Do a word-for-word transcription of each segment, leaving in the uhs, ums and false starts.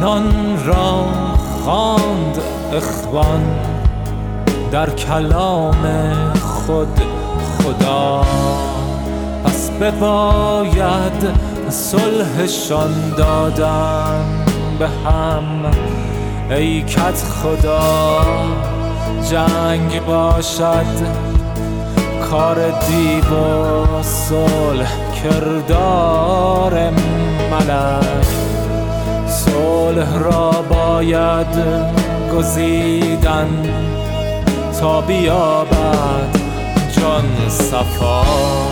آنان را خواند اخوان در کلام خود خدا. پس بباید صلحشان دادن به هم ای کت خدا. جنگ باشد کار دیو و صلح کردار ملک. صلح را باید گزیدن تا بیابد جان صفا.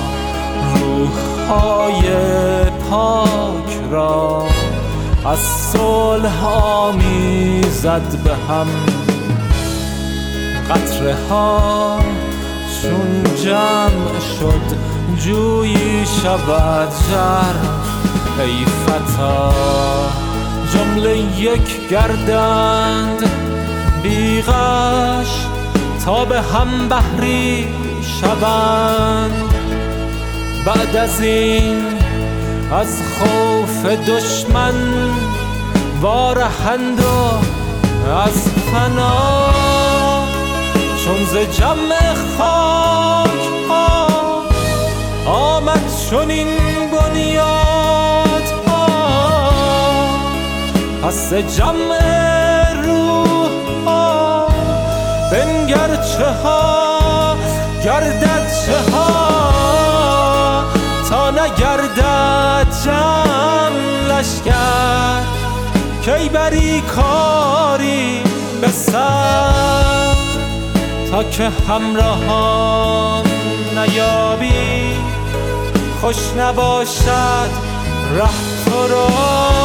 روح‌های پاک را از صلح آمیزد به هم. قطره ها چون جمع شد جویی شود ژرف. ای فتا جمله یک گردند بی غش تا به هم بحری شوند. بعد از این از خوف دشمن وارهند و از فنا. چون ز جمع خاک ها آمد چنین بنیاد ها. پس ز جمع روح ها بنگر چه ها گردد چه ها. تا نگردد جمع لشکر کی بری کاری به سر. تا که همراهان نیابی خوش نباشد ره تو را.